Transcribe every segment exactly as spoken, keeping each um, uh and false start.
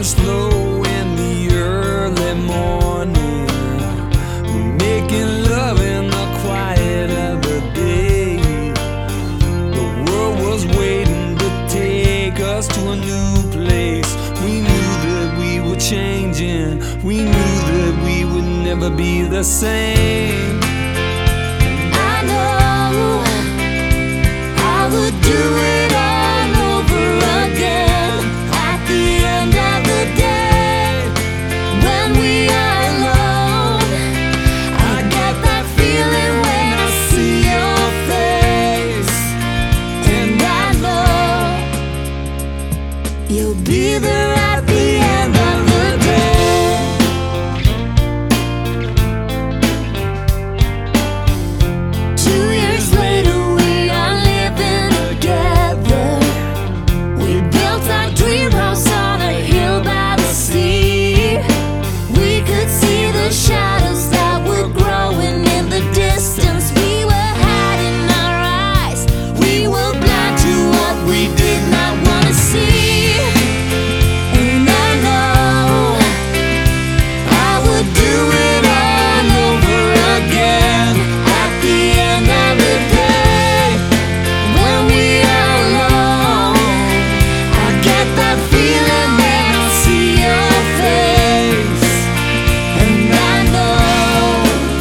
slow in the early morning, making love in the quiet of the day. The world was waiting to take us to a new place. We knew that we were changing, we knew that we would never be the same. I know I would do it all over again at the end of the day. When we are alone, I get that feeling when I see your face. And I know you'll be there at the end of the day. Two years later, we are living together. We built our dream house on a hill by the sea. We could see the shadows that were growing in the distance. We were hiding our eyes, we were blind to what we did not want to see. And I know I would do it all over again at the end of the day. When we are alone, I get that feeling when I see your face. And I know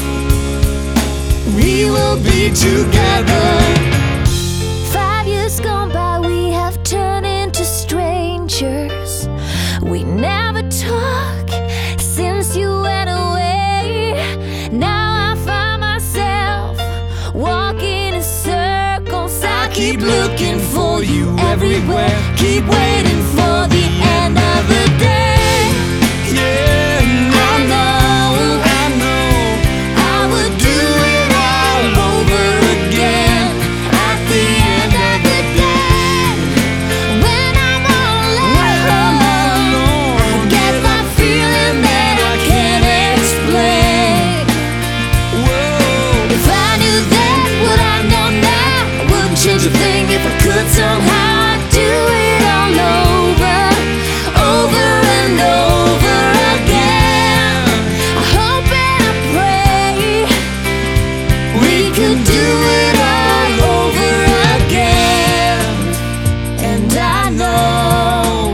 we will be together. Five years gone by, we have turned into strangers. We never talk since you went away. Now I find myself walking in circles. I keep looking for you everywhere, keep waiting for the end of the day. Yeah, I know I know I would do it all over again at the end of the day. When I'm all alone, I get that feeling that I can't explain. whoa. If I knew then what I know now, I wouldn't change a thing. If I could somehow, I'd do it all over, over and over again. I hope and I pray we could do it all over again. And I know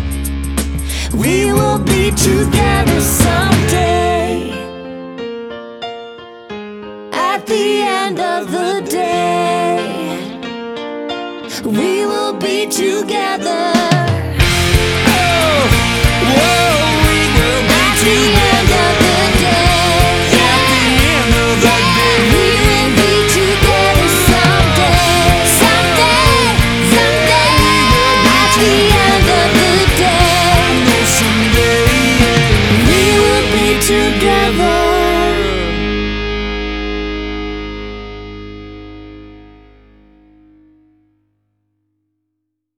we will be together someday at the end of the day. We will be together.